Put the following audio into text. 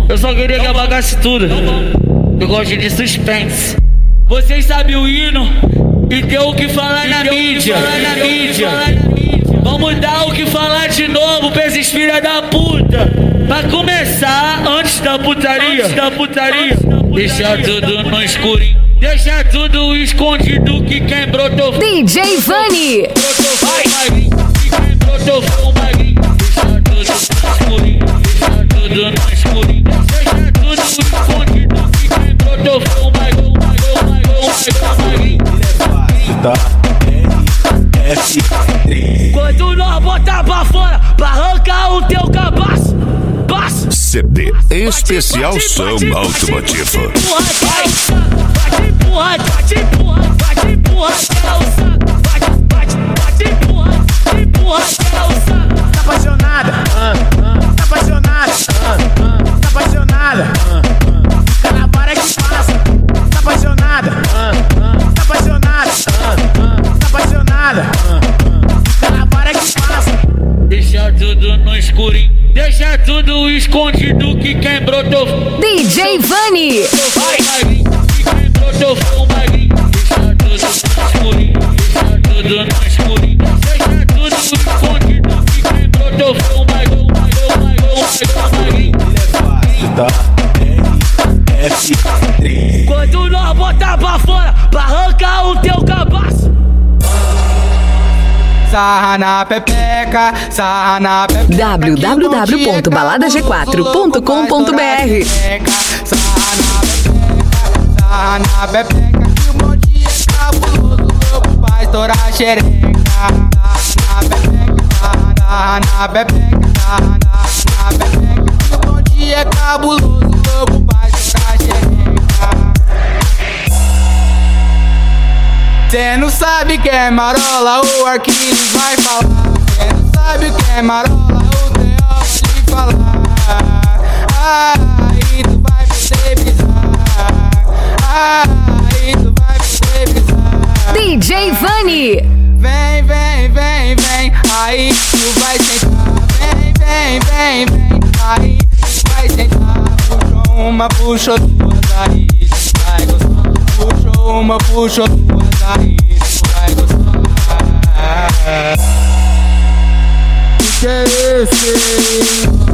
Eu só queria que apagasse tudo. Eu gosto de suspense. Vocês sabem o hino e tem o que falar na mídia. Vamos dar o que falar de novo pra esses filha da puta. Pra começar, antes da putaria, deixa tudo no escurinho, deixa tudo escondido que quem brotou DJ Vani. Quem brotou foi o magrinho. Deixa tudo no escurinho, deixa tudo escondido que quem brotou foi o magrinho. Quando nós botar pra fora, pra arrancar o teu cabaço. CD Especial Som Automotivo. Vai te empurrando até o saco. Vai te empurrando até o saco. Tá apaixonada, tá apaixonada, tá apaixonada. Fica na vara que passa. Tá apaixonada, tá apaixonada, tá apaixonada. Fica na vara que passa. Deixa tudo no escurinho, deixa tudo escondido que quem brotou DJ Vani. Quem brotou foi o magrinho. Deixa tudo no escurinho, deixa tudo escondido que quem brotou foi o magrinho. Quando nós botar pra fora, pra arrancar o teu cabaço. Sarra na pepeca, sarra na pepeca. www.baladag4.com.br. Sarra na pepeca, que o bom dia é cabuloso, louco pra estourar a xereca. Sarra na pepeca, sarra na pepeca, que o bom dia é cabuloso, louco pra estourar a xereca. Cê não sabe que é marola, o Arquiles vai falar. Cê não sabe o que é marola, o Theo vai lhe falar. Aí tu vai poder brisar. Aí tu vai poder brisar. DJ Vani. Vem, aí tu vai sentar. Vem, aí tu vai sentar. Puxou uma, puxou duas, aí tu vai gostar. Puxou uma, puxou duas, aí tu vai gostar. Que é esse?